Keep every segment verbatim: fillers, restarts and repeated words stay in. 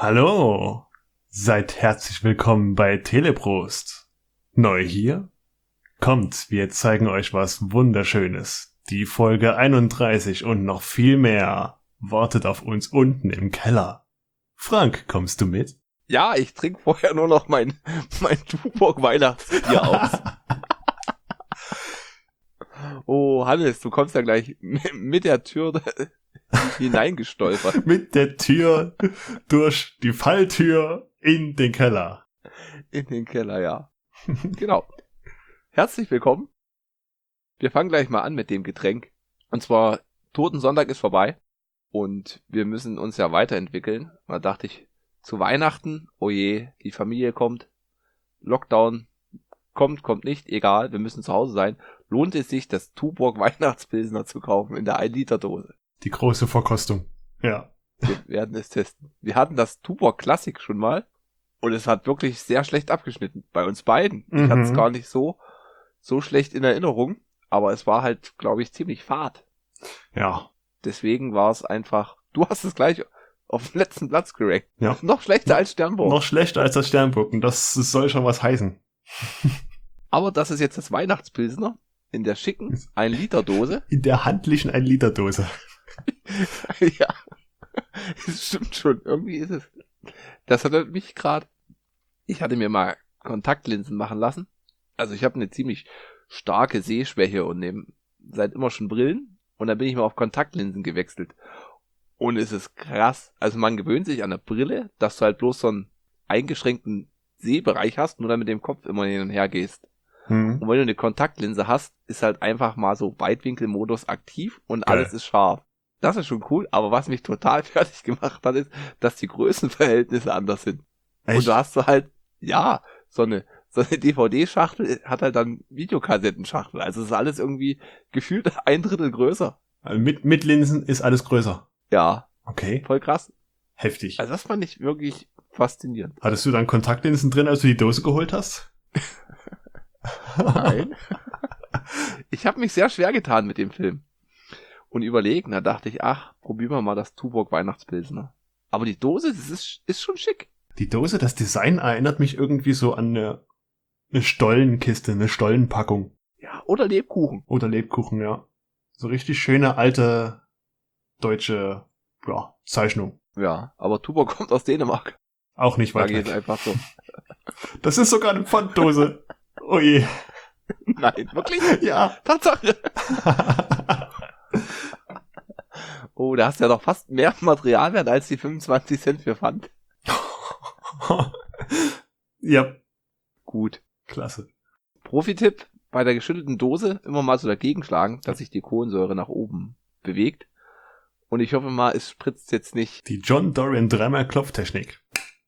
Hallo, seid herzlich willkommen bei Teleprost. Neu hier? Kommt, wir zeigen euch was Wunderschönes. Die Folge einunddreißig und noch viel mehr wartet auf uns unten im Keller. Frank, kommst du mit? Ja, ich trinke vorher nur noch mein, mein Tuborg Weihnachtsbier aus. Oh, Hannes, du kommst ja gleich mit der Tür hineingestolpert. Mit der Tür durch die Falltür in den Keller. In den Keller, ja. Genau. Herzlich willkommen. Wir fangen gleich mal an mit dem Getränk. Und zwar, Totensonntag ist vorbei. Und wir müssen uns ja weiterentwickeln. Da dachte ich, zu Weihnachten, oh je, die Familie kommt. Lockdown kommt, kommt nicht, egal, wir müssen zu Hause sein. Lohnt es sich, das Tuborg Weihnachtspilsner zu kaufen in der ein Liter Dose? Die große Verkostung, ja. Wir werden es testen. Wir hatten das Tuborg Classic schon mal und es hat wirklich sehr schlecht abgeschnitten. Bei uns beiden. Mhm. Ich hatte es gar nicht so, so schlecht in Erinnerung, aber es war halt, glaube ich, ziemlich fad. Ja. Deswegen war es einfach, du hast es gleich auf den letzten Platz gerankt. Ja. Noch schlechter als Sternburg. Noch schlechter als das Sternburg und das, das soll schon was heißen. Aber das ist jetzt das Weihnachtspilsner in der schicken ein Liter Dose. In der handlichen ein Liter Dose. Ja, das stimmt schon. Irgendwie ist es. Das hat mich gerade. Ich hatte mir mal Kontaktlinsen machen lassen. Also ich habe eine ziemlich starke Sehschwäche und nehme seit immer schon Brillen. Und dann bin ich mal auf Kontaktlinsen gewechselt. Und es ist krass. Also man gewöhnt sich an der Brille, dass du halt bloß so einen eingeschränkten Sehbereich hast, nur dann mit dem Kopf immer hin und her gehst. Hm. Und wenn du eine Kontaktlinse hast, ist halt einfach mal so Weitwinkelmodus aktiv und Geil. alles ist scharf. Das ist schon cool, aber was mich total fertig gemacht hat, ist, dass die Größenverhältnisse anders sind. Echt? Und du hast so halt, ja, so eine, so eine D V D-Schachtel hat halt dann Videokassettenschachtel. Also es ist alles irgendwie gefühlt ein Drittel größer. Also mit, mit Linsen ist alles größer. Ja, Okay. voll krass. Heftig. Also das fand ich wirklich faszinierend. Hattest du dann Kontaktlinsen drin, als du die Dose geholt hast? Nein. Ich habe mich sehr schwer getan mit dem Film. Und überlegen, da dachte ich, ach, probieren wir mal das Tuborg Weihnachtspilsner. Aber die Dose, das ist, ist schon schick. Die Dose, das Design erinnert mich irgendwie so an eine, eine Stollenkiste, eine Stollenpackung. Ja, oder Lebkuchen. Oder Lebkuchen, ja. So richtig schöne, alte, deutsche, ja, Zeichnung. Ja, aber Tuborg kommt aus Dänemark. Auch nicht weit Sag ich jetzt weg. einfach so. Das ist sogar eine Pfanddose. Oh je. Nein, wirklich? Ja. Tatsache. Oh, da hast du ja doch fast mehr Materialwert als die fünfundzwanzig Cent für Pfand. Ja. Gut. Klasse. Profi-Tipp, bei der geschüttelten Dose immer mal so dagegen schlagen, dass sich die Kohlensäure nach oben bewegt. Und ich hoffe mal, es spritzt jetzt nicht. Die John Dorian dreimal Klopftechnik.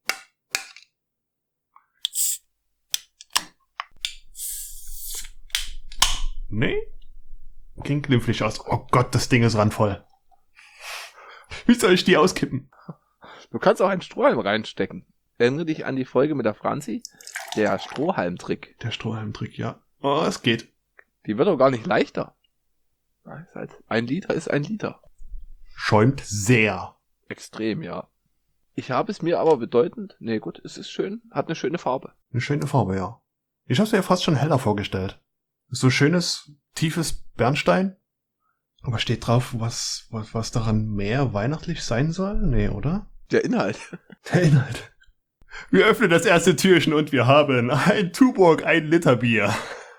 Nee? Klingt glimpflich aus. Oh Gott, das Ding ist randvoll. Wie soll ich die auskippen? Du kannst auch einen Strohhalm reinstecken. Erinnere dich an die Folge mit der Franzi? Der Strohhalmtrick. Der Strohhalmtrick, ja. Oh, es geht. Die wird doch gar nicht leichter. Ja, ist halt, ein Liter ist ein Liter. Schäumt sehr. Extrem, ja. Ich habe es mir aber bedeutend, nee gut, es ist schön, hat eine schöne Farbe. Eine schöne Farbe, ja. Ich hab's mir ja fast schon heller vorgestellt. So schönes, tiefes Bernstein. Aber steht drauf, was, was, was daran mehr weihnachtlich sein soll? Nee, oder? Der Inhalt. Der Inhalt. Wir öffnen das erste Türchen und wir haben ein Tuborg, ein Liter Bier.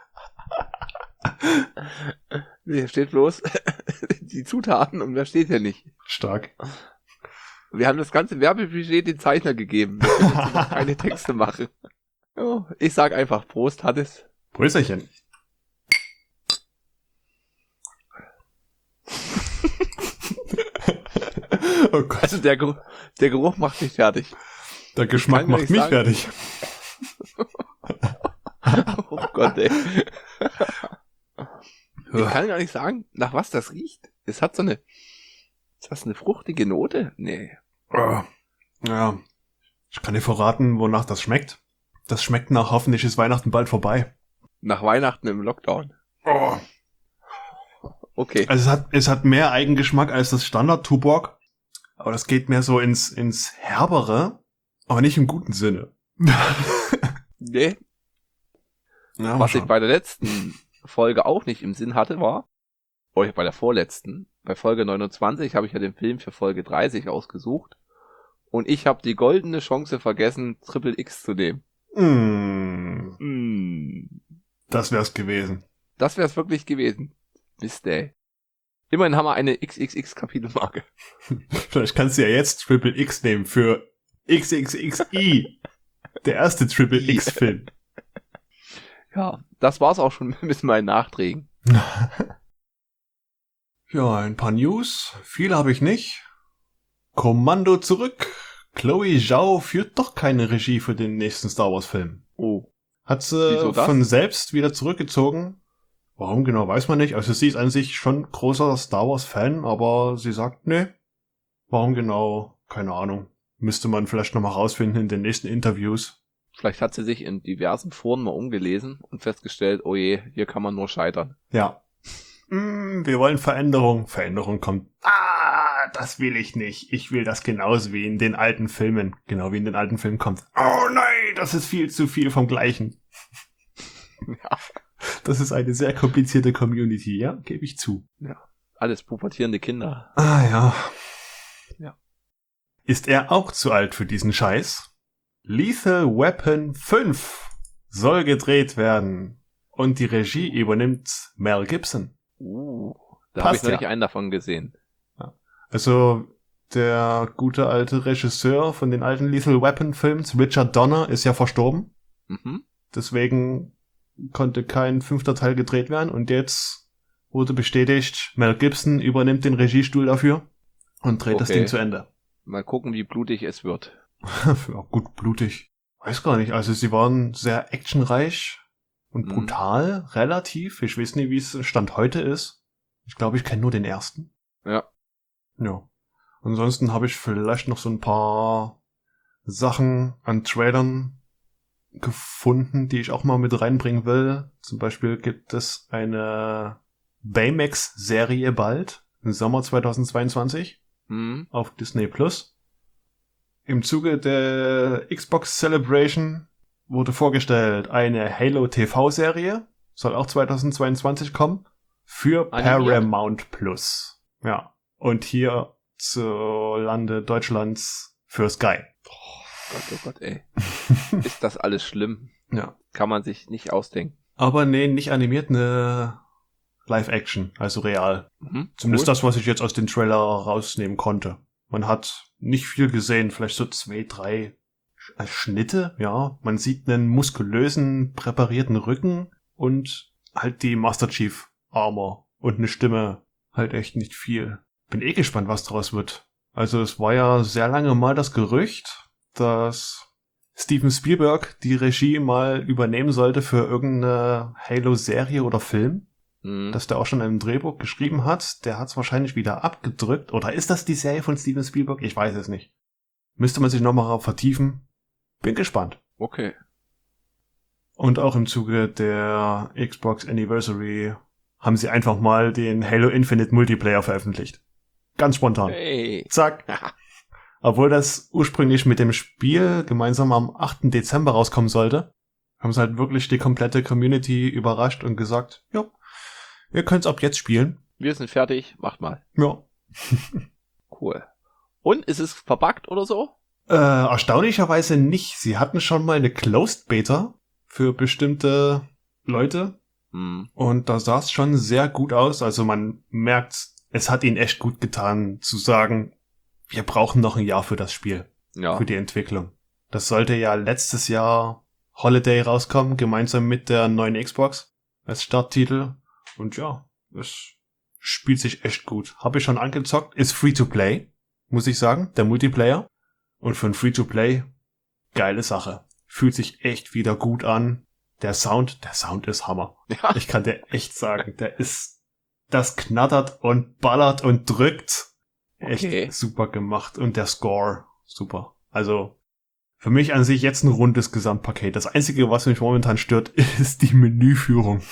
Hier steht bloß die Zutaten und mehr steht hier nicht. Stark. Wir haben das ganze Werbebudget den Zeichner gegeben. Wir können jetzt noch keine Texte machen. Oh, ich sag einfach Prost, hat es. Prösterchen. Oh Gott, Also der, Geruch, der Geruch macht mich fertig. der Geschmack kann gar macht nicht mich sagen. fertig. Oh Gott, ey. Ich kann gar nicht sagen, nach was das riecht. Es hat so eine, ist das eine fruchtige Note? Nee. Oh. Ja, ich kann dir verraten, wonach das schmeckt. Das schmeckt nach hoffentlich ist Weihnachten bald vorbei. Nach Weihnachten im Lockdown. Oh. Okay. Also es hat, es hat mehr Eigengeschmack als das Standard Tuborg. Aber das geht mehr so ins, ins Herbere. Aber nicht im guten Sinne. Nee. Ja, Was ich bei der letzten Folge auch nicht im Sinn hatte, war, oder bei der vorletzten, bei Folge neunundzwanzig habe ich ja den Film für Folge dreißig ausgesucht und ich habe die goldene Chance vergessen, Triple X zu nehmen. Mm, Mm. das wär's gewesen. Das wär's wirklich gewesen. Mist, ey. Immerhin haben wir eine X X X-Kapitelmarke. Vielleicht kannst du ja jetzt Triple X nehmen für X X X I. Der erste Triple X-Film. Ja, das war's auch schon mit meinen Nachträgen. Ja, ein paar News. Viel habe ich nicht. Kommando zurück. Chloe Zhao führt doch keine Regie für den nächsten Star Wars Film. Oh. Hat sie Wieso das? von selbst wieder zurückgezogen. Warum genau, weiß man nicht. Also sie ist an sich schon großer Star Wars Fan, aber sie sagt, nee. Warum genau? Keine Ahnung. Müsste man vielleicht nochmal rausfinden in den nächsten Interviews. Vielleicht hat sie sich in diversen Foren mal umgelesen und festgestellt, oh je, hier kann man nur scheitern. Ja. Mm, wir wollen Veränderung. Veränderung kommt. Ah, das will ich nicht. Ich will das genauso wie in den alten Filmen. Genau wie in den alten Filmen kommt. Oh nein, das ist viel zu viel vom Gleichen. Ja. Das ist eine sehr komplizierte Community, ja, gebe ich zu. Ja. Alles pubertierende Kinder. Ah ja. Ja. Ist er auch zu alt für diesen Scheiß? Lethal Weapon fünf soll gedreht werden. Und die Regie übernimmt Mel Gibson. Uh, da habe ich Passt noch ja. nicht einen davon gesehen. Also der gute alte Regisseur von den alten Lethal Weapon Films, Richard Donner, ist ja verstorben. Mhm. Deswegen konnte kein fünfter Teil gedreht werden. Und jetzt wurde bestätigt, Mel Gibson übernimmt den Regiestuhl dafür und dreht das Okay. Ding zu Ende. Mal gucken, wie blutig es wird. Ja, gut, blutig. Weiß gar nicht. Also sie waren sehr actionreich und Mhm. brutal, relativ. Ich weiß nicht, wie es Stand heute ist. Ich glaube, ich kenne nur den ersten. Ja. Ja. Ansonsten habe ich vielleicht noch so ein paar Sachen an Trailern gefunden, die ich auch mal mit reinbringen will. Zum Beispiel gibt es eine Baymax-Serie bald, im Sommer zweitausendzweiundzwanzig, Mhm. auf Disney Plus. Im Zuge der Xbox Celebration wurde vorgestellt eine Halo T V-Serie, soll auch zweitausendzweiundzwanzig kommen, für Animiert. Paramount Plus. Ja. Und hier zu Lande Deutschlands für Sky. Gott, oh Gott, ey. Ist das alles schlimm? Ja. Kann man sich nicht ausdenken. Aber nee, nicht animiert, eine Live-Action, also real. Mhm. Zumindest Cool. das, was ich jetzt aus dem Trailer rausnehmen konnte. Man hat nicht viel gesehen, vielleicht so zwei, drei Sch- äh, Schnitte, ja. Man sieht einen muskulösen, präparierten Rücken und halt die Master Chief Armor und eine Stimme. Halt echt nicht viel. Bin eh gespannt, was draus wird. Also es war ja sehr lange mal das Gerücht, dass Steven Spielberg die Regie mal übernehmen sollte für irgendeine Halo-Serie oder Film. Mhm. Dass der auch schon ein Drehbuch geschrieben hat. Der hat es wahrscheinlich wieder abgedrückt. Oder ist das die Serie von Steven Spielberg? Ich weiß es nicht. Müsste man sich nochmal vertiefen. Bin gespannt. Okay. Und auch im Zuge der Xbox Anniversary haben sie einfach mal den Halo Infinite Multiplayer veröffentlicht. Ganz spontan. Hey. Zack. Obwohl das ursprünglich mit dem Spiel gemeinsam am achten Dezember rauskommen sollte, haben sie halt wirklich die komplette Community überrascht und gesagt, ja, ihr könnt's ab jetzt spielen. Wir sind fertig, macht mal. Ja. Cool. Und ist es verbuggt oder so? Äh, erstaunlicherweise nicht. Sie hatten schon mal eine Closed Beta für bestimmte Leute Hm. und da sah es schon sehr gut aus. Also man merkt, es hat ihnen echt gut getan zu sagen, wir brauchen noch ein Jahr für das Spiel, Ja. für die Entwicklung. Das sollte ja letztes Jahr Holiday rauskommen, gemeinsam mit der neuen Xbox als Starttitel. Und ja, es spielt sich echt gut. Habe ich schon angezockt, ist Free-to-Play, muss ich sagen, der Multiplayer. Und für ein Free-to-Play, geile Sache. Fühlt sich echt wieder gut an. Der Sound, der Sound ist Hammer. Ja. Ich kann dir echt sagen, der ist, das knattert und ballert und drückt. Echt Okay. super gemacht. Und der Score, super. Also, für mich an sich jetzt ein rundes Gesamtpaket. Das Einzige, was mich momentan stört, ist die Menüführung.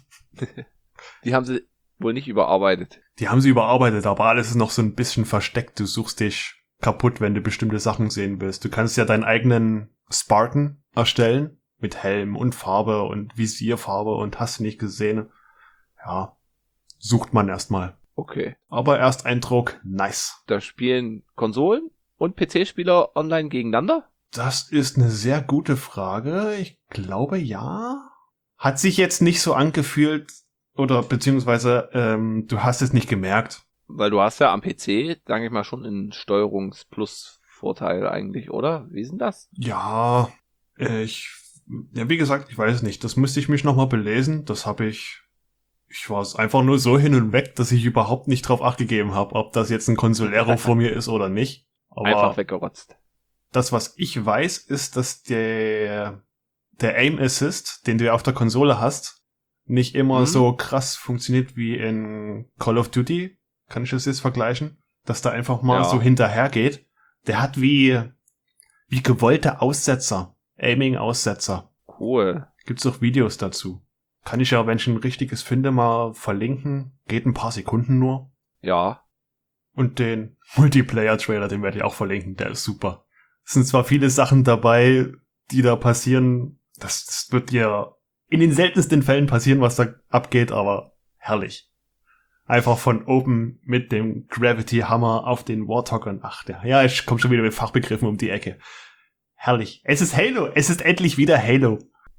Die haben sie wohl nicht überarbeitet. Die haben sie überarbeitet, aber alles ist noch so ein bisschen versteckt. Du suchst dich kaputt, wenn du bestimmte Sachen sehen willst. Du kannst ja deinen eigenen Spartan erstellen mit Helm und Farbe und Visierfarbe und hast du nicht gesehen. Ja, sucht man erstmal. Okay. Aber Ersteindruck, nice. Da spielen Konsolen und P C-Spieler online gegeneinander? Das ist eine sehr gute Frage. Ich glaube, ja. Hat sich jetzt nicht so angefühlt oder beziehungsweise ähm, du hast es nicht gemerkt. Weil du hast ja am P C, sage ich mal, schon einen Steuerungs-Plus-Vorteil eigentlich, oder? Wie ist denn das? Ja, ich, ja, wie gesagt, ich weiß es nicht. Das müsste ich mich nochmal belesen. Das habe ich, ich war es einfach nur so hin und weg, dass ich überhaupt nicht drauf acht gegeben habe, ob das jetzt ein Consolero vor mir ist oder nicht. Aber einfach weggerotzt. Das, was ich weiß, ist, dass der, der Aim Assist, den du ja auf der Konsole hast, nicht immer Mhm. so krass funktioniert wie in Call of Duty. Kann ich das jetzt vergleichen? Dass da einfach mal Ja. so hinterher geht. Der hat wie, wie gewollte Aussetzer. Aiming-Aussetzer. Cool. Gibt's auch Videos dazu. Kann ich ja, wenn ich ein richtiges finde, mal verlinken. Geht ein paar Sekunden nur. Ja. Und den Multiplayer-Trailer, den werde ich auch verlinken. Der ist super. Es sind zwar viele Sachen dabei, die da passieren. Das, das wird dir in den seltensten Fällen passieren, was da abgeht, aber herrlich. Einfach von oben mit dem Gravity Hammer auf den Warthog und ach, der, ja, ich komme schon wieder mit Fachbegriffen um die Ecke. Herrlich. Es ist Halo. Es ist endlich wieder Halo.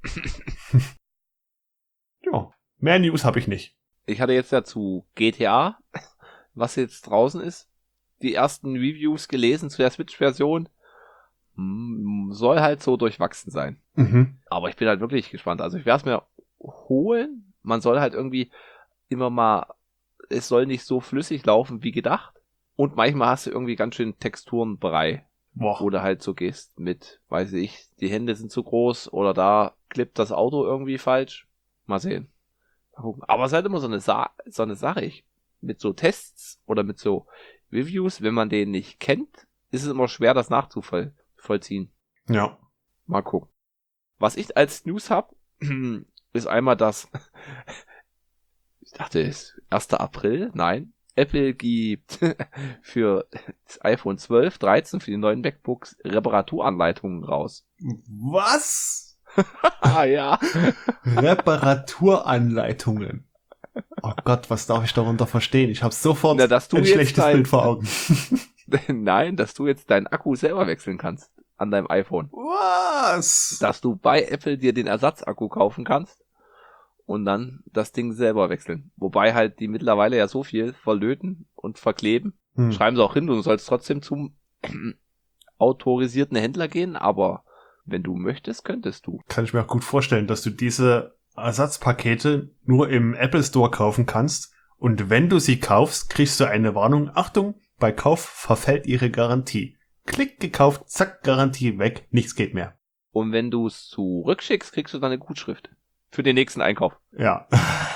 Ja, mehr News habe ich nicht. Ich hatte jetzt ja zu G T A, was jetzt draußen ist, die ersten Reviews gelesen zu der Switch-Version. Hm, soll halt so durchwachsen sein. Mhm. Aber ich bin halt wirklich gespannt. Also ich werde es mir holen. Man soll halt irgendwie immer mal, es soll nicht so flüssig laufen wie gedacht. Und manchmal hast du irgendwie ganz schön Texturenbrei. Boah. Oder halt so gehst mit, weiß ich, die Hände sind zu groß oder da klippt das Auto irgendwie falsch. Mal sehen. Mal gucken. Aber es ist halt immer so eine, Sa- so eine Sache. Ich, mit so Tests oder mit so Reviews, wenn man den nicht kennt, ist es immer schwer, das nachzuvollziehen. Ja. Mal gucken. Was ich als News habe, ist einmal das, ich dachte, es ist erster April, nein. Apple gibt für das iPhone zwölf, dreizehn, für die neuen MacBooks Reparaturanleitungen raus. Was? Ah ja. Reparaturanleitungen. Oh Gott, was darf ich darunter verstehen? Ich habe sofort Na, dass du ein jetzt schlechtes dein- Bild vor Augen. Nein, dass du jetzt deinen Akku selber wechseln kannst an deinem iPhone. Was? Dass du bei Apple dir den Ersatzakku kaufen kannst und dann das Ding selber wechseln. Wobei halt die mittlerweile ja so viel verlöten und verkleben. Hm. Schreiben sie auch hin, du sollst trotzdem zum autorisierten Händler gehen, aber wenn du möchtest, könntest du. Kann ich mir auch gut vorstellen, dass du diese Ersatzpakete nur im Apple Store kaufen kannst und wenn du sie kaufst, kriegst du eine Warnung. Achtung, bei Kauf verfällt ihre Garantie. Klick gekauft, zack, Garantie weg, nichts geht mehr. Und wenn du es zurückschickst, kriegst du dann eine Gutschrift für den nächsten Einkauf. Ja.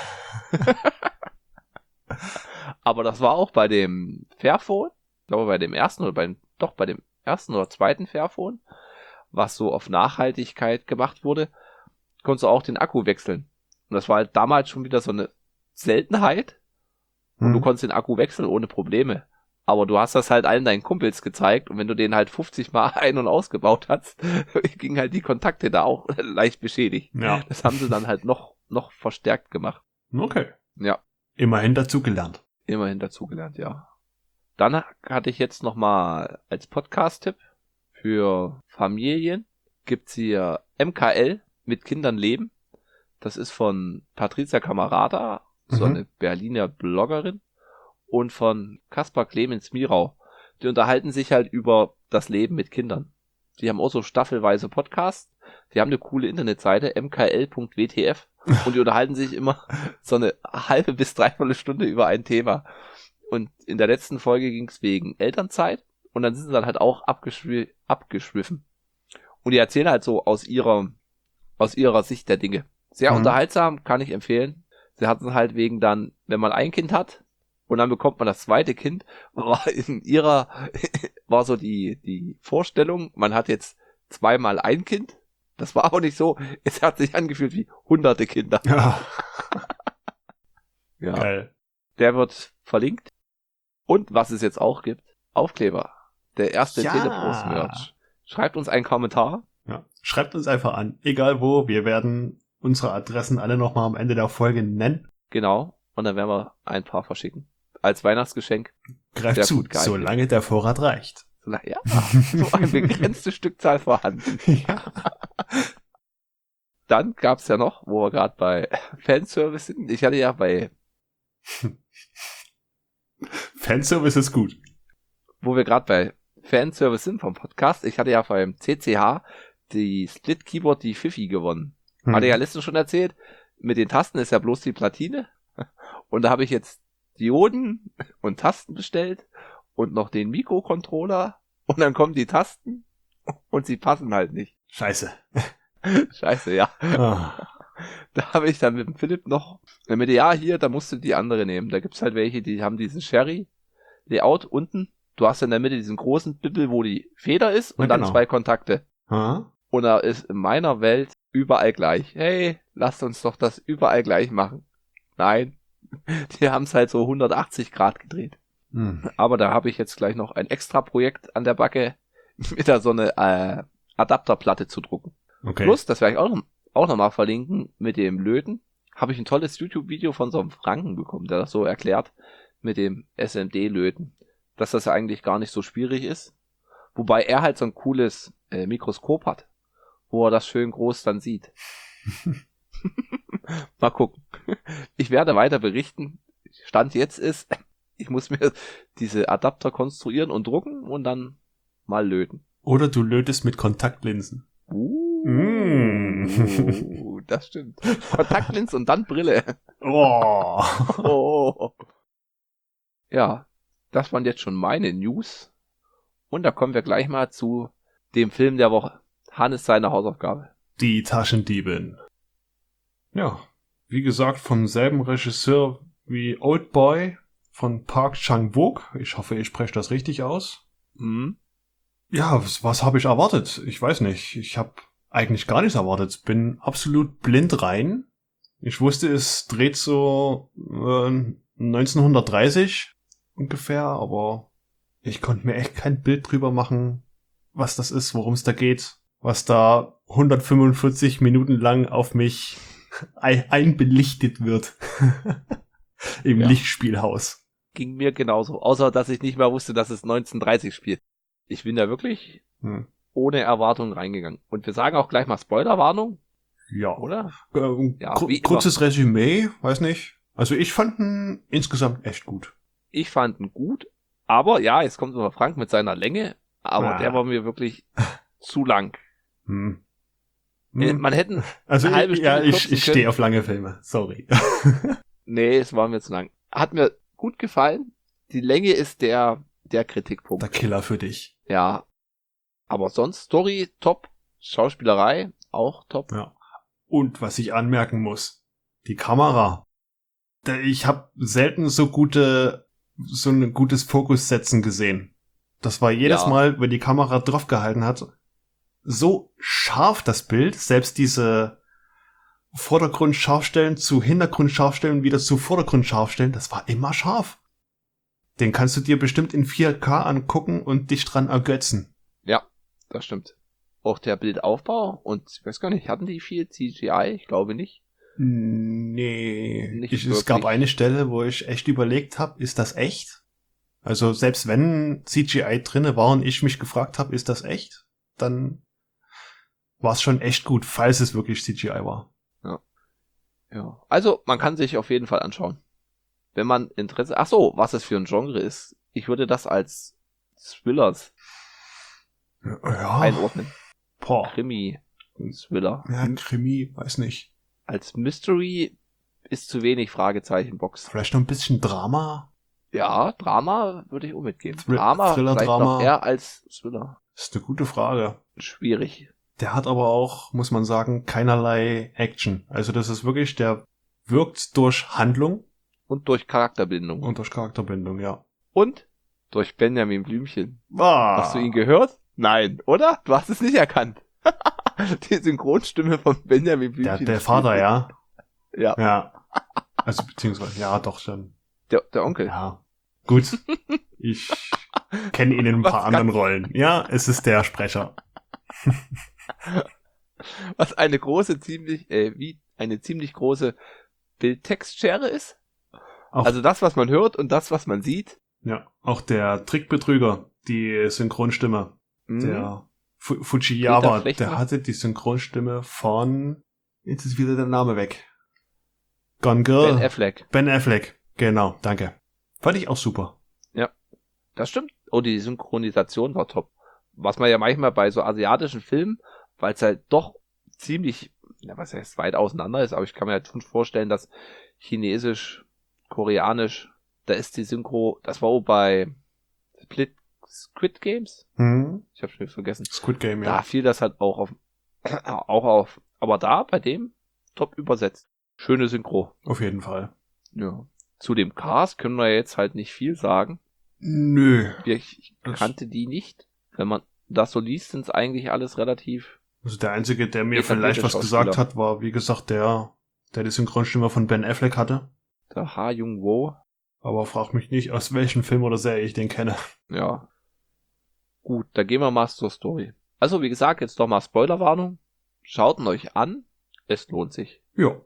Aber das war auch bei dem Fairphone, ich glaube bei dem ersten oder beim, doch bei dem ersten oder zweiten Fairphone, was so auf Nachhaltigkeit gemacht wurde, konntest du auch den Akku wechseln. Und das war halt damals schon wieder so eine Seltenheit. Und Hm. du konntest den Akku wechseln ohne Probleme. Aber du hast das halt allen deinen Kumpels gezeigt und wenn du den halt fünfzig Mal ein- und ausgebaut hast, ging halt die Kontakte da auch leicht beschädigt. Ja. Das haben sie dann halt noch, noch verstärkt gemacht. Okay. Ja. Immerhin dazu gelernt. Immerhin dazugelernt, ja. Dann hatte ich jetzt nochmal als Podcast-Tipp für Familien gibt's hier M K L mit Kindern leben. Das ist von Patricia Camarada, so Mhm. eine Berliner Bloggerin, und von Kaspar Clemens Mirau. Die unterhalten sich halt über das Leben mit Kindern. Die haben auch so staffelweise Podcasts. Die haben eine coole Internetseite, m k l punkt w t f. Und die unterhalten sich immer so eine halbe bis dreiviertel Stunde über ein Thema. Und in der letzten Folge ging es wegen Elternzeit. Und dann sind sie dann halt auch abgeschw- abgeschwiffen. Und die erzählen halt so aus ihrer, aus ihrer Sicht der Dinge. Sehr Mhm. unterhaltsam, kann ich empfehlen. Sie hatten halt wegen dann, wenn man ein Kind hat, und dann bekommt man das zweite Kind, war in ihrer, war so die, die Vorstellung, man hat jetzt zweimal ein Kind. Das war auch nicht so. Es hat sich angefühlt wie hunderte Kinder. Ja. Ja. Geil. Der wird verlinkt. Und was es jetzt auch gibt, Aufkleber. Der erste Ja. Teleprost-Merch. Schreibt uns einen Kommentar. Ja. Schreibt uns einfach an, egal wo. Wir werden unsere Adressen alle nochmal am Ende der Folge nennen. Genau. Und dann werden wir ein paar verschicken. Als Weihnachtsgeschenk. Greift Sehr zu, gut geeignet. solange der Vorrat reicht. Ja, so eine begrenzte Stückzahl vorhanden. Ja. Dann gab's ja noch, wo wir gerade bei Fanservice sind. Ich hatte ja bei, Fanservice ist gut. wo wir gerade bei Fanservice sind vom Podcast. Ich hatte ja beim C C H die Split Keyboard, die Fifi gewonnen. Hm. Hatte ja letztens schon erzählt. Mit den Tasten ist ja bloß die Platine. Und da habe ich jetzt Dioden und Tasten bestellt und noch den Mikrocontroller. Und dann kommen die Tasten und sie passen halt nicht. Scheiße. Scheiße, ja. Ah. Da habe ich dann mit dem Philipp noch, äh, mit ja, hier, da musst du die andere nehmen. Da gibt's halt welche, die haben diesen Sherry-Layout unten. Du hast in der Mitte diesen großen Bibbel, wo die Feder ist und Ja, dann genau. zwei Kontakte. Ah. Und da ist in meiner Welt überall gleich. Hey, lasst uns doch das überall gleich machen. Nein, die haben's halt so hundertachtzig Grad gedreht. Hm. Aber da habe ich jetzt gleich noch ein extra Projekt an der Backe, mit da so eine äh, Adapterplatte zu drucken. Okay. Plus, das werde ich auch noch, auch noch mal verlinken, mit dem Löten, habe ich ein tolles YouTube-Video von so einem Franken bekommen, der das so erklärt, mit dem S M D-Löten, dass das ja eigentlich gar nicht so schwierig ist. Wobei er halt so ein cooles äh, Mikroskop hat, wo er das schön groß dann sieht. Mal gucken. Ich werde weiter berichten. Stand jetzt ist, ich muss mir diese Adapter konstruieren und drucken und dann mal löten. Oder du lötest mit Kontaktlinsen. Uh, Mm. das stimmt. Kontaktlinsen und dann Brille. Oh. Oh. Ja, das waren jetzt schon meine News. Und da kommen wir gleich mal zu dem Film der Woche. Hannes seine Hausaufgabe. Die Taschendiebin. Ja, wie gesagt, vom selben Regisseur wie Oldboy von Park Chan-wook. Ich hoffe, ich spreche das richtig aus. Mhm. Ja, was, was habe ich erwartet? Ich weiß nicht. Ich habe eigentlich gar nichts erwartet. Bin absolut blind rein. Ich wusste, es dreht so äh, neunzehnhundertdreißig ungefähr, aber ich konnte mir echt kein Bild drüber machen, was das ist, worum es da geht, was da hundertfünfundvierzig Minuten lang auf mich ein- einbelichtet wird im Ja. Lichtspielhaus. Ging mir genauso. Außer, dass ich nicht mehr wusste, dass es neunzehnhundertdreißig spielt. Ich bin da wirklich Hm. ohne Erwartung reingegangen. Und wir sagen auch gleich mal Spoilerwarnung, Ja. oder? Ähm, Ja, kur- wie immer. kurzes Resümee, weiß nicht. Also ich fand ihn insgesamt echt gut. Ich fand ihn gut. Aber ja, jetzt kommt immer Frank mit seiner Länge. Aber Ah. der war mir wirklich zu lang. Hm. Äh, Hm. Man hätten, Also eine halbe ich, ja, Stunde ich, kürzen ich können. stehe auf lange Filme. Sorry. nee, es war mir zu lang. Hat mir gut gefallen. Die Länge ist der, der Kritikpunkt. Der Killer für dich. Ja. Aber sonst Story top. Schauspielerei auch top. Ja. Und was ich anmerken muss, die Kamera. Da- Ich habe selten so gute, so ein gutes Fokussetzen gesehen. Das war jedes Ja. Mal, wenn die Kamera drauf gehalten hat, so scharf das Bild, selbst diese Vordergrund-Scharfstellen zu Hintergrund-Scharfstellen, wieder zu Vordergrund-Scharfstellen, das war immer scharf. Den kannst du dir bestimmt in vier K angucken und dich dran ergötzen. Das stimmt. Auch der Bildaufbau und ich weiß gar nicht, hatten die viel C G I? Ich glaube nicht. Nee, Nicht ich, es gab wirklich. eine Stelle, wo ich echt überlegt habe, ist das echt? Also selbst wenn C G I drinne war und ich mich gefragt habe, ist das echt? Dann war es schon echt gut, falls es wirklich C G I war. Ja. Also, man kann sich auf jeden Fall anschauen. Wenn man Interesse, ach so, was es für ein Genre ist. Ich würde das als Thrillers Ja, einordnen. boah. Krimi, Thriller. Ja, Krimi, weiß nicht. Als Mystery ist zu wenig Fragezeichen Box. Vielleicht noch ein bisschen Drama? Ja, Drama würde ich auch mitgeben. Thrill- Drama Thriller, vielleicht Drama. noch eher als Thriller. Ist eine gute Frage. Schwierig. Der hat aber auch, muss man sagen, keinerlei Action. Also das ist wirklich, der wirkt durch Handlung Und durch Charakterbindung. und durch Charakterbindung, ja. Und durch Benjamin Blümchen. Ah. Hast du ihn gehört? Nein, oder? Du hast es nicht erkannt. Die Synchronstimme von Benjamin Der, Blümchen. der Vater, ja. Ja, Ja. Also beziehungsweise, ja, doch schon. der, der Onkel. Ja. Gut. Ich kenne ihn in ein Was paar anderen ganz- Rollen. Ja, es ist der Sprecher. Was eine große, ziemlich, äh, wie eine ziemlich große Bildtextschere ist. Auch, Also das, was man hört und das, was man sieht. ja, auch der Trickbetrüger, die Synchronstimme, Mhm. der Fu- Peter Fujiyawa, Flechtner. der hatte die Synchronstimme von, jetzt ist wieder der Name weg. Gone Girl. Ben Affleck. Ben Affleck, genau, danke. Fand ich auch super. Das stimmt. Oh, die Synchronisation war top. Was man ja manchmal bei so asiatischen Filmen, weil es halt doch ziemlich, ja, was heißt, weit auseinander ist, aber ich kann mir halt schon vorstellen, dass Chinesisch, Koreanisch, da ist die Synchro, das war auch bei Split Squid Games. Hm? Ich habe schon wieder vergessen. Squid Game, Da ja. fiel das halt auch auf, auch auf. Aber da, bei dem, top übersetzt. Schöne Synchro. Auf jeden Fall. Ja. Zu dem Cast können wir jetzt halt nicht viel sagen. Nö. Ich Das- kannte die nicht. Wenn man das so liest, sind es eigentlich alles relativ... Also der Einzige, der mir Etablierte vielleicht was Schauspieler. gesagt hat, war, wie gesagt, der, der die Synchronstimme von Ben Affleck hatte. Der Ha Jung Wo. Aber frag mich nicht, aus welchem Film oder Serie ich den kenne. Ja. Gut, da gehen wir mal zur Story. Also, wie gesagt, jetzt doch mal Spoilerwarnung. Schaut ihn euch an. Es lohnt sich. Ja.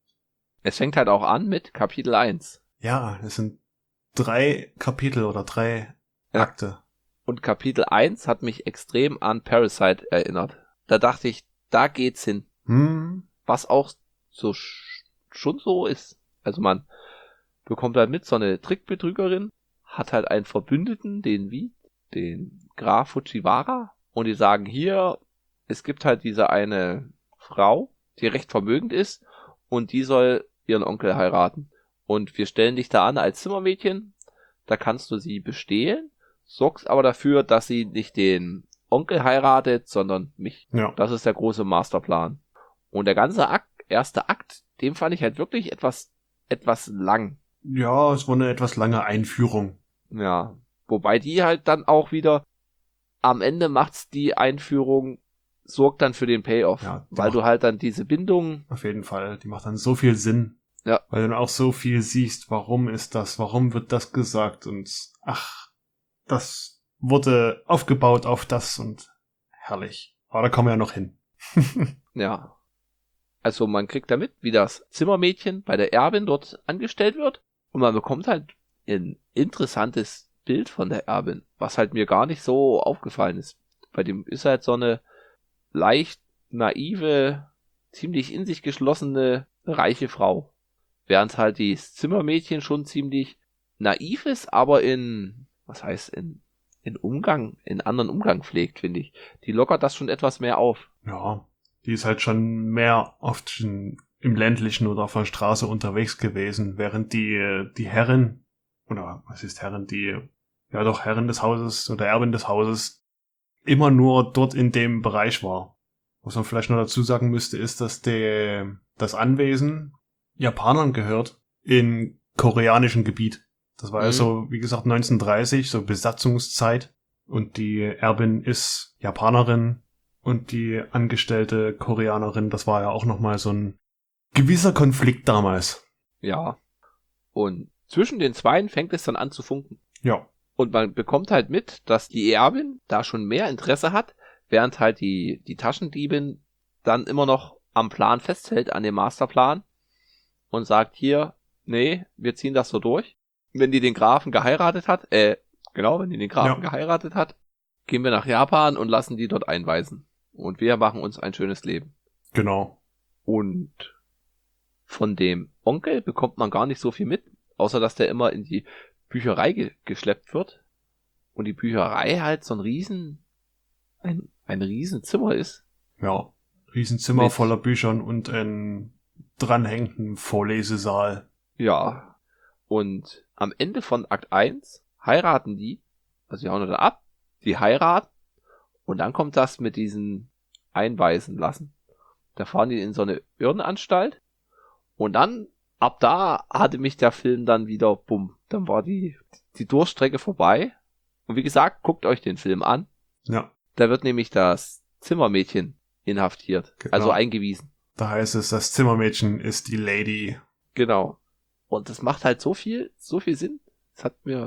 Es fängt halt auch an mit Kapitel eins. Ja, es sind drei Kapitel oder drei Ja. Akte. Und Kapitel eins hat mich extrem an Parasite erinnert. Da dachte ich, da geht's hin. Hm. Was auch so sch- schon so ist. Also man bekommt halt mit, so eine Trickbetrügerin hat halt einen Verbündeten, den wie? Den Graf Fujiwara. Und die sagen hier, es gibt halt diese eine Frau, die recht vermögend ist und die soll ihren Onkel heiraten. Und wir stellen dich da an als Zimmermädchen, da kannst du sie bestehlen, sorgst aber dafür, dass sie nicht den Onkel heiratet, sondern mich. Ja. Das ist der große Masterplan. Und der ganze Akt, erste Akt, den fand ich halt wirklich etwas, etwas lang. Ja, es war eine etwas lange Einführung. Ja. Wobei die halt dann auch wieder, am Ende macht's die Einführung, sorgt dann für den Payoff. Ja, die weil macht- du halt dann diese Bindung, Auf jeden Fall. Die macht dann so viel Sinn. Ja. Weil du dann auch so viel siehst, warum ist das, warum wird das gesagt und ach, das wurde aufgebaut auf das und herrlich. Aber da kommen wir ja noch hin. ja. Also man kriegt damit, wie das Zimmermädchen bei der Erbin dort angestellt wird. Und man bekommt halt ein interessantes Bild von der Erbin, was halt mir gar nicht so aufgefallen ist. Bei dem ist halt so eine leicht naive, ziemlich in sich geschlossene, reiche Frau. Während halt die Zimmermädchen schon ziemlich naiv ist, aber in, was heißt, in, in Umgang, in anderen Umgang pflegt, finde ich. Die lockert das schon etwas mehr auf. Ja, die ist halt schon mehr oft schon im ländlichen oder auf der Straße unterwegs gewesen, während die, die Herrin, oder was ist Herrin, die, ja doch Herrin des Hauses oder Erbin des Hauses, immer nur dort in dem Bereich war. Was man vielleicht noch dazu sagen müsste, ist, dass der, das Anwesen Japanern gehört in koreanischem Gebiet. Das war Mhm. also, wie gesagt, neunzehnhundertdreißig, so Besatzungszeit. Und die Erbin ist Japanerin und die angestellte Koreanerin. Das war ja auch nochmal so ein gewisser Konflikt damals. Ja. Und zwischen den Zweien fängt es dann an zu funken. Ja. Und man bekommt halt mit, dass die Erbin da schon mehr Interesse hat, während halt die, die Taschendiebin dann immer noch am Plan festhält, an dem Masterplan und sagt hier, nee, wir ziehen das so durch. Wenn die den Grafen geheiratet hat, äh, genau, wenn die den Grafen Ja. geheiratet hat, gehen wir nach Japan und lassen die dort einweisen. Und wir machen uns ein schönes Leben. Genau. Und von dem Onkel bekommt man gar nicht so viel mit, außer dass der immer in die Bücherei ge geschleppt wird. Und die Bücherei halt so ein riesen, ein, ein Riesenzimmer ist. Ja. Riesenzimmer Mit- voller Büchern und ein dranhängenden Vorlesesaal. Ja. Und am Ende von Akt eins heiraten die, also die hauen da ab, die heiraten und dann kommt das mit diesen Einweisen lassen. Da fahren die in so eine Irrenanstalt und dann, ab da hatte mich der Film dann wieder, bumm, dann war die, die Durchstrecke vorbei. Und wie gesagt, guckt euch den Film an. Ja. Da wird nämlich das Zimmermädchen inhaftiert, Genau. also eingewiesen. Da heißt es, das Zimmermädchen ist die Lady. Genau. Und das macht halt so viel, so viel Sinn. Es hat mir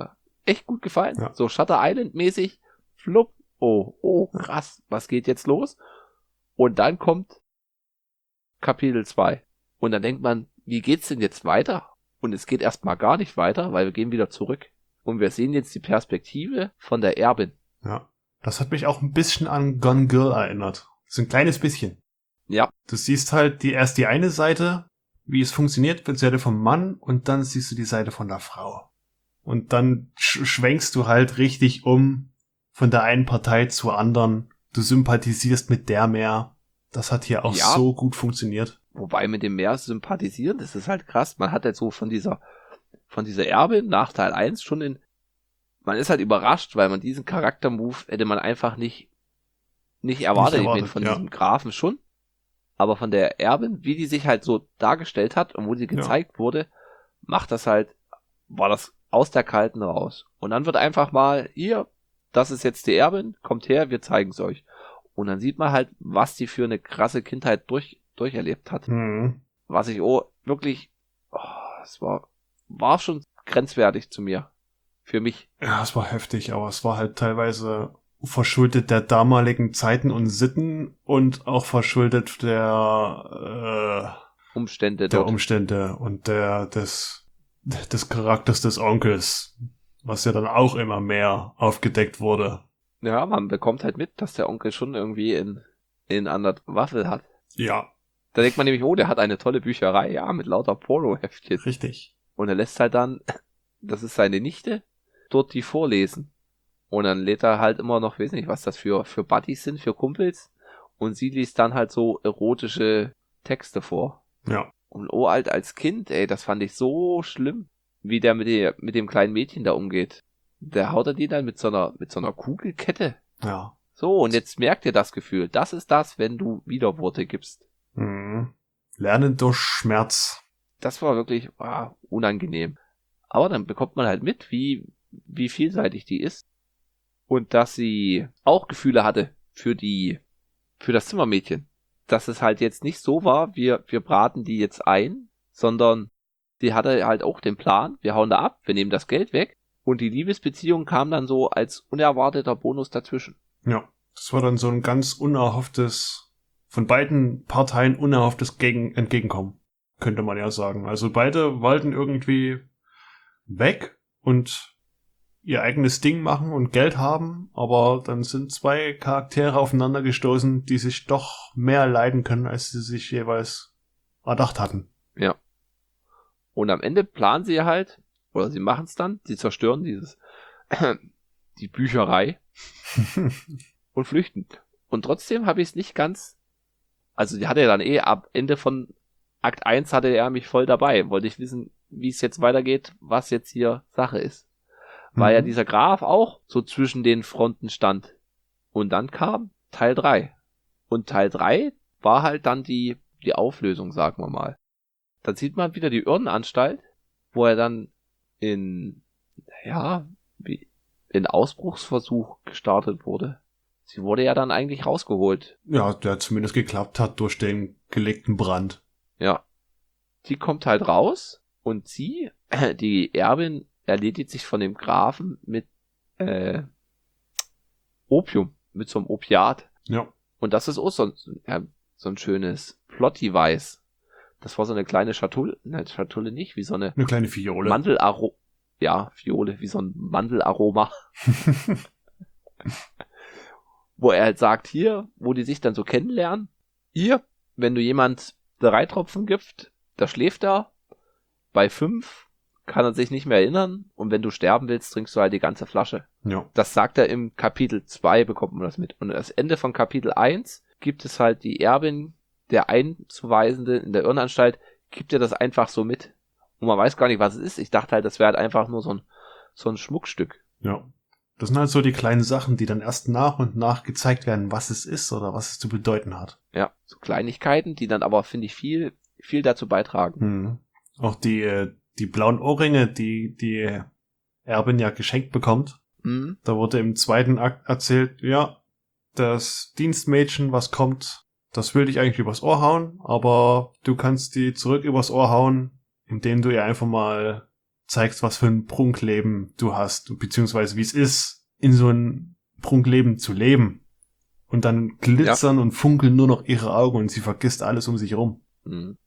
echt gut gefallen. Ja. So Shutter Island-mäßig. Flupp. Oh, oh, krass. Was geht jetzt los? Und dann kommt Kapitel zwei. Und dann denkt man, wie geht's denn jetzt weiter? Und es geht erstmal gar nicht weiter, weil wir gehen wieder zurück. Und wir sehen jetzt die Perspektive von der Erbin. Ja. Das hat mich auch ein bisschen an Gone Girl erinnert. So ein kleines bisschen. Ja. Du siehst halt die erst die eine Seite, wie es funktioniert, die Seite vom Mann, und dann siehst du die Seite von der Frau. Und dann sch- schwenkst du halt richtig um von der einen Partei zur anderen. Du sympathisierst mit der mehr. Das hat hier auch Ja. so gut funktioniert. Wobei mit dem mehr sympathisieren, das ist halt krass. Man hat halt so von dieser, von dieser Erbin nach Teil eins schon in, man ist halt überrascht, weil man diesen Charaktermove hätte man einfach nicht, nicht erwartet. Nicht erwartet, Ich meine, von ja. diesem Grafen schon. Aber von der Erbin, wie die sich halt so dargestellt hat und wo sie gezeigt wurde, macht das halt, war das aus der Kalten raus. Und dann wird einfach mal, hier, das ist jetzt die Erbin, kommt her, wir zeigen es euch. Und dann sieht man halt, was die für eine krasse Kindheit durch, durcherlebt hat. Mhm. Was ich, oh, wirklich, oh, es war, war schon grenzwertig zu mir. Für mich. Ja, es war heftig, aber es war halt teilweise verschuldet der damaligen Zeiten und Sitten und auch verschuldet der, äh, Umstände der dort. Umstände und der, des, des Charakters des Onkels, was ja dann auch immer mehr aufgedeckt wurde. Ja, man bekommt halt mit, dass der Onkel schon irgendwie in, in an der Waffel hat. Ja, Da denkt man nämlich, oh, der hat eine tolle Bücherei, ja, mit lauter Polo-Heftchen. richtig. Und er lässt halt dann, das ist seine Nichte, dort die vorlesen. Und dann lädt er halt immer noch, weiß nicht, was das für, für Buddies sind, für Kumpels. Und sie liest dann halt so erotische Texte vor. Ja. Und oh, alt als Kind, ey, das fand ich so schlimm, wie der mit, der mit dem kleinen Mädchen da umgeht. Der haut er die dann mit so einer, mit so einer Kugelkette. Ja. So, und jetzt merkt ihr das Gefühl. Das ist das, wenn du Widerworte gibst. Mhm. Lernen durch Schmerz. Das war wirklich ah, unangenehm. Aber dann bekommt man halt mit, wie, wie vielseitig die ist. Und dass sie auch Gefühle hatte für die, für das Zimmermädchen. Dass es halt jetzt nicht so war, wir, wir braten die jetzt ein, sondern sie hatte halt auch den Plan, wir hauen da ab, wir nehmen das Geld weg. Und die Liebesbeziehung kam dann so als unerwarteter Bonus dazwischen. Ja. Das war dann so ein ganz unerhofftes, von beiden Parteien unerhofftes Gegen- Entgegenkommen, könnte man ja sagen. Also beide wollten irgendwie weg und ihr eigenes Ding machen und Geld haben, aber dann sind zwei Charaktere aufeinander gestoßen, die sich doch mehr leiden können, als sie sich jeweils erdacht hatten. Ja. Und am Ende planen sie halt, oder sie machen es dann, sie zerstören dieses, die Bücherei und flüchten. Und trotzdem habe ich es nicht ganz, also die hatte ja dann eh ab Ende von Akt eins hatte er mich voll dabei, wollte ich wissen, wie es jetzt weitergeht, was jetzt hier Sache ist. Weil ja Mhm. dieser Graf auch so zwischen den Fronten stand. Und dann kam Teil drei. Und Teil drei war halt dann die, die Auflösung, sagen wir mal. Dann sieht man wieder die Irrenanstalt, wo er dann in, ja, wie, in Ausbruchsversuch gestartet wurde. Sie wurde ja dann eigentlich rausgeholt. Ja, der zumindest geklappt hat durch den gelegten Brand. Ja. Die kommt halt raus und sie, die Erbin, erledigt sich von dem Grafen mit äh, Opium, mit so einem Opiat. Ja. Und das ist auch so, ja, so ein schönes Plot-Device. Das war so eine kleine Schatulle, ne, Schatulle nicht, wie so eine Eine kleine Fiole. Mandelaroma. Ja, Fiole, wie so ein Mandelaroma. Wo er halt sagt, hier, wo die sich dann so kennenlernen, hier, wenn du jemand drei Tropfen gibst, da schläft er, bei fünf kann er sich nicht mehr erinnern und wenn du sterben willst, trinkst du halt die ganze Flasche. Ja. Das sagt er im Kapitel zwei, bekommt man das mit. Und das Ende von Kapitel eins gibt es halt die Erbin, der Einzuweisende in der Irrenanstalt, gibt dir das einfach so mit. Und man weiß gar nicht, was es ist. Ich dachte halt, das wäre halt einfach nur so ein, so ein Schmuckstück. Ja. Das sind halt so die kleinen Sachen, die dann erst nach und nach gezeigt werden, was es ist oder was es zu bedeuten hat. Ja, so Kleinigkeiten, die dann aber, finde ich, viel, viel dazu beitragen. Mhm. Auch die, äh, die blauen Ohrringe, die die Erbin ja geschenkt bekommt. Mhm. Da wurde im zweiten Akt erzählt, ja, das Dienstmädchen, was kommt, das will dich eigentlich übers Ohr hauen, aber du kannst die zurück übers Ohr hauen, indem du ihr einfach mal zeigst, was für ein Prunkleben du hast, beziehungsweise wie es ist, in so ein Prunkleben zu leben. Und dann glitzern ja. und funkeln nur noch ihre Augen und sie vergisst alles um sich rum. Mhm.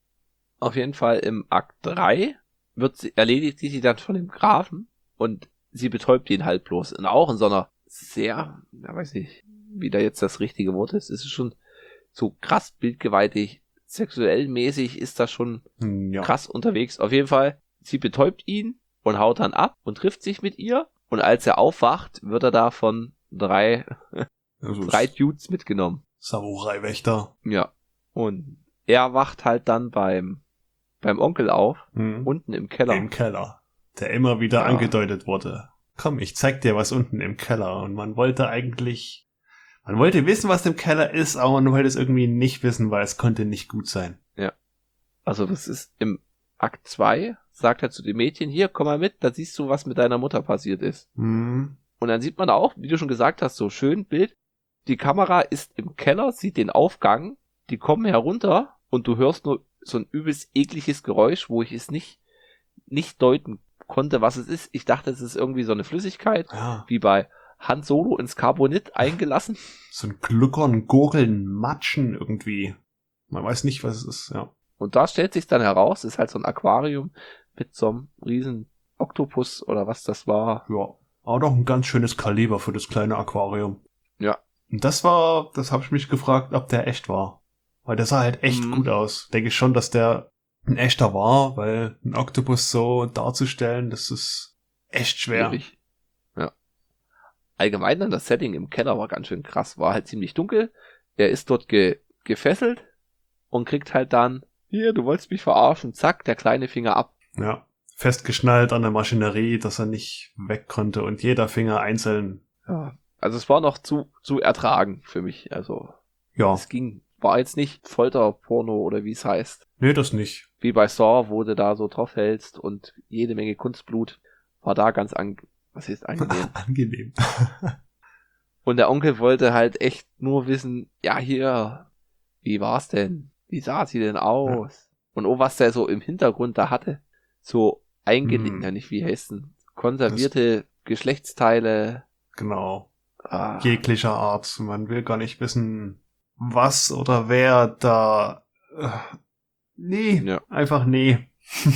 Auf jeden Fall im Akt drei wird sie, erledigt sie dann von dem Grafen und sie betäubt ihn halt bloß. Und auch in so einer sehr, ja weiß nicht, wie da jetzt das richtige Wort ist, es ist schon so krass bildgewaltig, sexuell mäßig ist das schon ja. krass unterwegs. Auf jeden Fall, sie betäubt ihn und haut dann ab und trifft sich mit ihr. Und als er aufwacht, wird er da von drei, also drei Dudes mitgenommen. Samurai-Wächter. Ja. Und er wacht halt dann beim, beim Onkel auf, mhm. unten im Keller. Im Keller, der immer wieder ja. angedeutet wurde. Komm, ich zeig dir was unten im Keller. Und man wollte eigentlich, man wollte wissen, was im Keller ist, aber man wollte es irgendwie nicht wissen, weil es konnte nicht gut sein. Ja. Also das ist im Akt zwei, sagt er zu dem Mädchen, hier, komm mal mit, da siehst du, was mit deiner Mutter passiert ist. Mhm. Und dann sieht man auch, wie du schon gesagt hast, so schön Bild, die Kamera ist im Keller, sieht den Aufgang, die kommen herunter und du hörst nur so ein übelst ekliges Geräusch, wo ich es nicht, nicht deuten konnte, was es ist. Ich dachte, es ist irgendwie so eine Flüssigkeit, ja. wie bei Han Solo ins Carbonit eingelassen. So ein Gluckern, Gurgeln, Matschen irgendwie. Man weiß nicht, was es ist, ja. Und da stellt sich dann heraus, ist halt so ein Aquarium mit so einem riesen Oktopus oder was das war. Ja, aber doch ein ganz schönes Kaliber für das kleine Aquarium. Ja. Und das war, das habe ich mich gefragt, ob der echt war. Weil der sah halt echt mhm. gut aus. Denke ich schon, dass der ein echter war, weil ein Oktopus so darzustellen, das ist echt schwer. Schwierig. Ja. Allgemein dann das Setting im Keller war ganz schön krass. War halt ziemlich dunkel. Er ist dort ge- gefesselt und kriegt halt dann, hier, du wolltest mich verarschen, zack, der kleine Finger ab. Ja. Festgeschnallt an der Maschinerie, dass er nicht weg konnte und jeder Finger einzeln. Ja. Also es war noch zu, zu ertragen für mich. Also. Ja. Es ging. War jetzt nicht Folterporno oder wie es heißt. Nee, das nicht. Wie bei Saw, wo du da so drauf hältst und jede Menge Kunstblut, war da ganz an, was ist angenehm. angenehm. Und der Onkel wollte halt echt nur wissen, ja hier, wie war's denn? Wie sah sie denn aus? Ja. Und oh, was der so im Hintergrund da hatte. So eingelegt, hm. ja nicht, wie heißt denn? Konservierte das Geschlechtsteile. Genau. Ah. Jeglicher Art. Man will gar nicht wissen, was oder wer da... Nee, ja. einfach nee.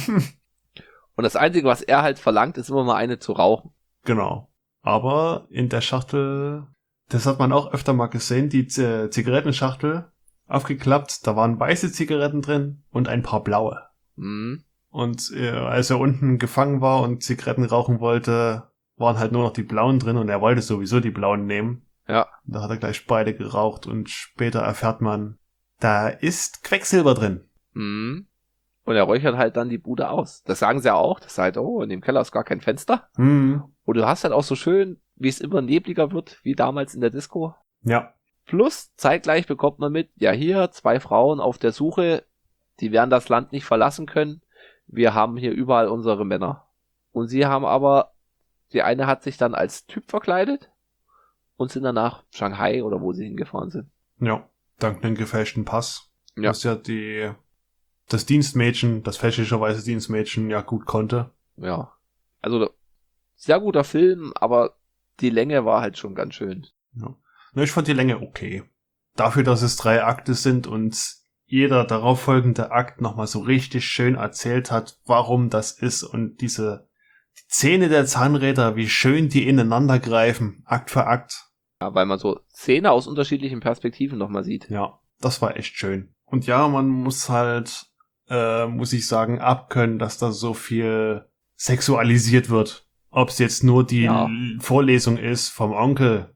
Und das Einzige, was er halt verlangt, ist immer mal eine zu rauchen. Genau. Aber in der Schachtel, das hat man auch öfter mal gesehen, die Z- Zigarettenschachtel aufgeklappt, da waren weiße Zigaretten drin und ein paar blaue. Mhm. Und äh, als er unten gefangen war und Zigaretten rauchen wollte, waren halt nur noch die blauen drin und er wollte sowieso die blauen nehmen. Ja. Da hat er gleich beide geraucht und später erfährt man, da ist Quecksilber drin. Mhm. Und er räuchert halt dann die Bude aus. Das sagen sie ja auch. Das ist halt, oh, in dem Keller ist gar kein Fenster. Mhm. Und du hast halt auch so schön, wie es immer nebliger wird, wie damals in der Disco. Ja. Plus, zeitgleich bekommt man mit, ja hier, zwei Frauen auf der Suche, die werden das Land nicht verlassen können. Wir haben hier überall unsere Männer. Und sie haben aber, die eine hat sich dann als Typ verkleidet und sind dann nach Shanghai oder wo sie hingefahren sind. Ja, dank einem gefälschten Pass. Ja. Was ja die, das Dienstmädchen, das fälschlicherweise Dienstmädchen ja gut konnte. Ja, also sehr guter Film, aber die Länge war halt schon ganz schön. Ja. Ich fand die Länge okay. Dafür, dass es drei Akte sind und jeder darauffolgende Akt nochmal so richtig schön erzählt hat, warum das ist und diese die Zähne der Zahnräder, wie schön die ineinander greifen, Akt für Akt. Ja, weil man so Szene aus unterschiedlichen Perspektiven nochmal sieht. Ja, das war echt schön. Und ja, man muss halt, äh, muss ich sagen, abkönnen, dass da so viel sexualisiert wird. Ob es jetzt nur die ja. Vorlesung ist vom Onkel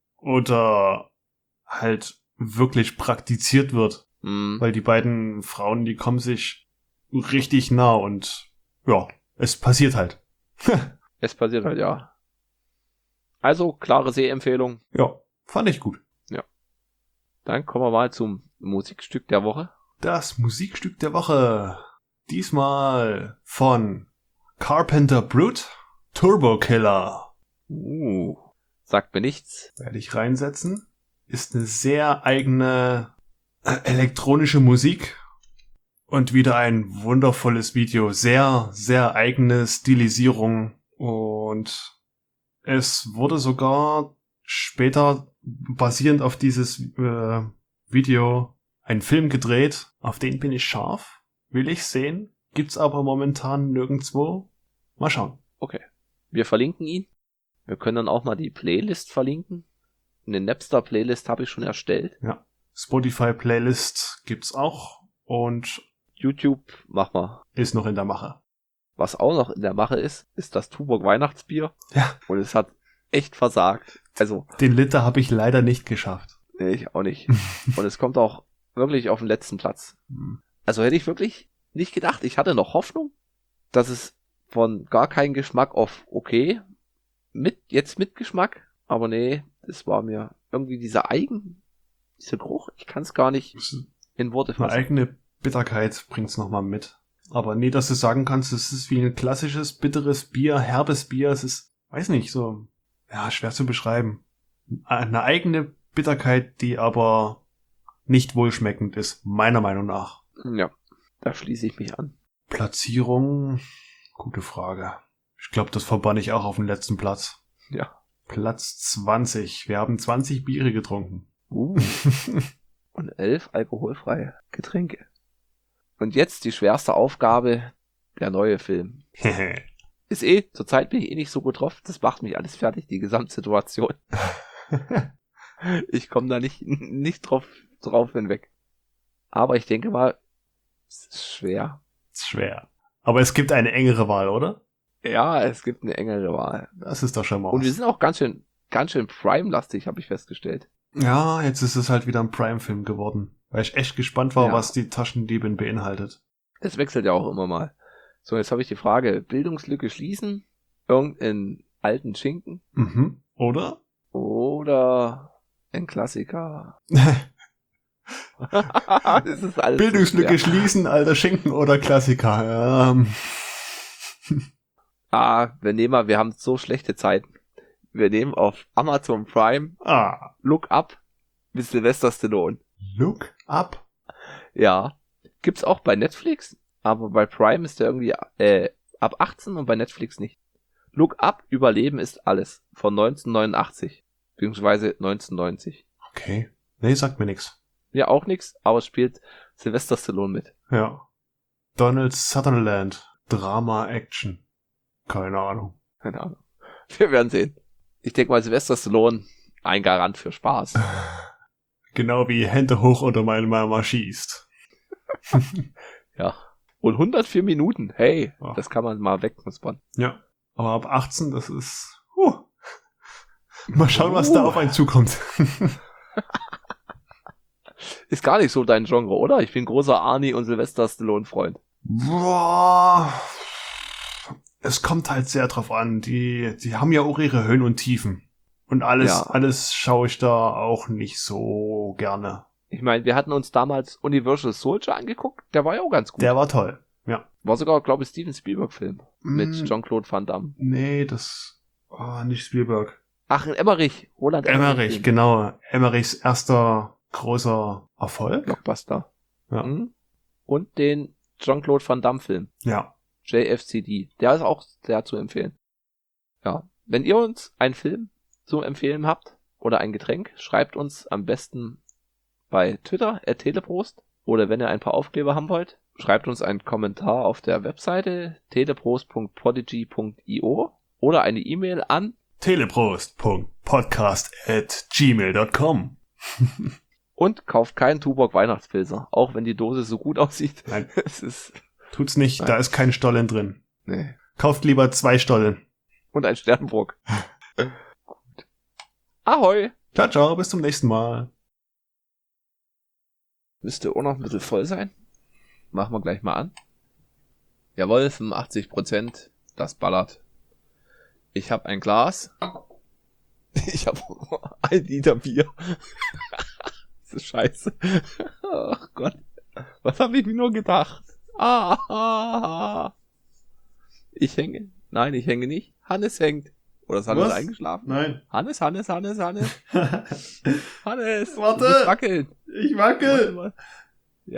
oder halt wirklich praktiziert wird. Mhm. Weil die beiden Frauen, die kommen sich richtig nah und ja, es passiert halt. Es passiert halt, ja. Also, klare Sehempfehlung. Ja, fand ich gut. Ja. Dann kommen wir mal zum Musikstück der Woche. Das Musikstück der Woche. Diesmal von Carpenter Brut, Turbo Killer. Uh, sagt mir nichts. Werde ich reinsetzen. Ist eine sehr eigene äh, elektronische Musik. Und wieder ein wundervolles Video. Sehr, sehr eigene Stilisierung. Und es wurde sogar später basierend auf dieses äh, Video ein Film gedreht. Auf den bin ich scharf. Will ich sehen. Gibt's aber momentan nirgendwo. Mal schauen. Okay. Wir verlinken ihn. Wir können dann auch mal die Playlist verlinken. Eine Napster-Playlist habe ich schon erstellt. Ja. Spotify-Playlist gibt's auch. Und YouTube, mach mal. ist noch in der Mache. Was auch noch in der Mache ist, ist das Tuborg Weihnachtsbier. Ja. Und es hat echt versagt. Also. Den Liter habe ich leider nicht geschafft. Nee, ich auch nicht. Und es kommt auch wirklich auf den letzten Platz. Also hätte ich wirklich nicht gedacht. Ich hatte noch Hoffnung, dass es von gar keinen Geschmack auf okay, mit, jetzt mit Geschmack. Aber nee, das war mir irgendwie dieser Eigen, dieser Geruch. Ich kann es gar nicht in Worte fassen. Eine eigene Bitterkeit bringt's nochmal mit. Aber nee, dass du sagen kannst, es ist wie ein klassisches, bitteres Bier, herbes Bier. Es ist, weiß nicht, so, ja, schwer zu beschreiben. Eine eigene Bitterkeit, die aber nicht wohlschmeckend ist, meiner Meinung nach. Ja, da schließe ich mich an. Platzierung, gute Frage. Ich glaube, das verbann ich auch auf den letzten Platz. Ja. Platz zwanzig. Wir haben zwanzig Biere getrunken. Uh. Und elf alkoholfreie Getränke. Und jetzt die schwerste Aufgabe, der neue Film. Ist eh, zurzeit bin ich eh nicht so gut drauf. Das macht mich alles fertig, die Gesamtsituation. Ich komme da nicht, nicht drauf, drauf hinweg. Aber ich denke mal, es ist schwer. Es ist schwer. Aber es gibt eine engere Wahl, oder? Ja, es gibt eine engere Wahl. Das ist doch schon mal was. Und wir sind auch ganz schön, ganz schön Prime-lastig, habe ich festgestellt. Ja, jetzt ist es halt wieder ein Prime-Film geworden. Weil ich echt gespannt war, Ja. was die Taschendiebin beinhaltet. Es wechselt ja auch immer mal. So, jetzt habe ich die Frage, Bildungslücke schließen, irgendeinen alten Schinken Mhm. Oder? oder ein Klassiker. Das ist alles Bildungslücke so schwer. schließen, alter Schinken oder Klassiker. Ähm. Ah, wir nehmen mal, wir haben so schlechte Zeiten. Wir nehmen auf Amazon Prime Ah. Look Up mit Sylvester Stallone. Look up. Ja. Gibt's auch bei Netflix, aber bei Prime ist der irgendwie äh, ab achtzehn und bei Netflix nicht. Look Up, Überleben ist alles. Von neunzehnhundertneunundachtzig. Beziehungsweise neunzehnhundertneunzig. Okay. Nee, sagt mir nix. Ja, auch nix, aber es spielt Sylvester Stallone mit. Ja. Donald Sutherland. Drama, Action. Keine Ahnung. Keine Ahnung. Wir werden sehen. Ich denke mal, Sylvester Stallone, ein Garant für Spaß. Genau wie Hände hoch oder meine Mama schießt. Ja. Und hundertvier Minuten, hey, Oh. das kann man mal wegknuspern. Ja. Aber ab achtzehn, das ist... Uh. Mal schauen, was da Uh. auf einen zukommt. Ist gar nicht so dein Genre, oder? Ich bin großer Arnie und Sylvester Stallone-Freund. Boah. Es kommt halt sehr drauf an. Die, die haben ja auch ihre Höhen und Tiefen. Und alles, Ja. alles schaue ich da auch nicht so gerne. Ich meine, wir hatten uns damals Universal Soldier angeguckt, der war ja auch ganz gut. Der war toll. Ja. War sogar, glaube ich, Steven Spielberg-Film mit Mm, Jean-Claude Van Damme. Nee, das war nicht Spielberg. Ach, in Emmerich. Roland Emmerich, Film. genau. Emmerichs erster großer Erfolg. Blockbuster. Ja. Mhm. Und den Jean-Claude Van Damme-Film. Ja. J F C D. Der ist auch sehr zu empfehlen. Ja. Wenn ihr uns einen Film zu empfehlen habt oder ein Getränk, schreibt uns am besten bei Twitter, at teleprost. Oder wenn ihr ein paar Aufkleber haben wollt, schreibt uns einen Kommentar auf der Webseite teleprost punkt podigy punkt io oder eine E-Mail an teleprost punkt podcast at gmail punkt com. und kauft keinen Tuborg Weihnachtspilzer, auch wenn die Dose so gut aussieht. Nein. Es ist, Tut's nicht, Nein. da ist kein Stollen drin. nee. Kauft lieber zwei Stollen. Und ein Sternburg. Gut. Ahoi! Ciao, ciao, bis zum nächsten Mal. Müsste auch noch ein bisschen voll sein. Machen wir gleich mal an. Jawohl, fünfundachtzig Prozent. Das ballert. Ich habe ein Glas. Ich habe ein Liter Bier. Das ist scheiße. Ach Gott. Was habe ich mir nur gedacht? Ah, ah, ah. Ich hänge. Nein, ich hänge nicht. Hannes hängt. Oder ist Hannes Was? eingeschlafen? Nein. Hannes, Hannes, Hannes, Hannes. Hannes. Warte. Du musst wackeln. Ich Warte mal. Ja.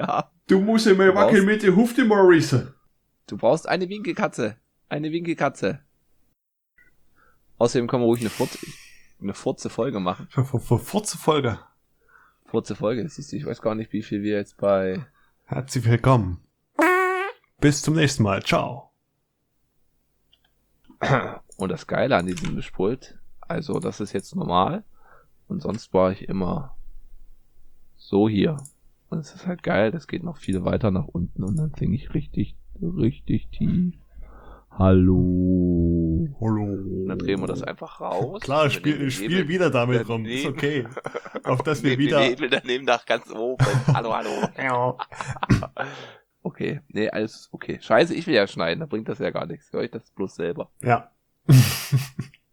Du musst immer wackeln mit der Hufte, Maurice. Du brauchst eine Winkelkatze. Eine Winkelkatze. Außerdem können wir ruhig eine Furze, eine Furze Folge machen. Furze Folge. Furze Folge. Siehst du, ich weiß gar nicht, wie viel wir jetzt bei... Herzlich willkommen. Bis zum nächsten Mal. Ciao. Und das Geile an diesem Mischpult, also das ist jetzt normal. Und sonst war ich immer so hier. Und es ist halt geil, das geht noch viel weiter nach unten und dann singe ich richtig, richtig tief. Hallo. Hallo. Und dann drehen wir das einfach raus. Klar, spiel, spiel wieder damit rum. Ist okay. Auf dass wir wieder... Nebel daneben nach ganz oben. Hallo, hallo. Okay, nee, alles okay. Scheiße, ich will ja schneiden, da bringt das ja gar nichts. Hör ich das bloß selber. Ja.